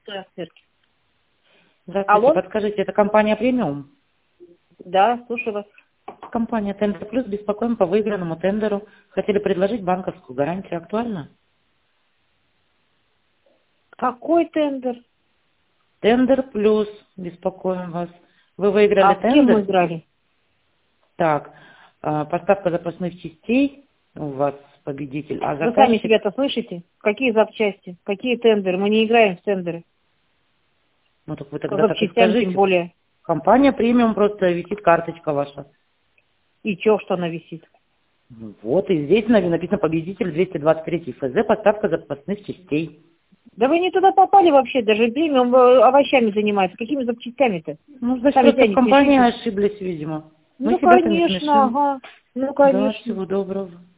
Здравствуйте, Алло? подскажите, это компания «Премиум»? Да, слушаю вас. Компания «Тендер Плюс», беспокоим по выигранному тендеру. Хотели предложить банковскую гарантию. Актуально? Какой тендер? «Тендер Плюс», беспокоим вас. Вы А выиграли с кем мы тендер? играли? Так, поставка запасных частей у вас победитель, а Вы сами заказчик... себя-то слышите? Какие запчасти? Какие тендеры? Мы не играем в тендеры. Ну так вы По тогда так и запчастям тем скажите. более. Компания «Премиум», просто висит карточка ваша. И чё, что она висит? Ну вот, и здесь написано «Победитель 223 ФЗ, поставка запасных частей». Да вы не туда попали вообще, даже премиум овощами занимается. Какими запчастями-то? Ну, значит, Сами просто себя в не компании смешите. ошиблись, видимо. Мы Ну, себя-то не конечно, смешим. ага. Ну, Да, конечно. всего доброго.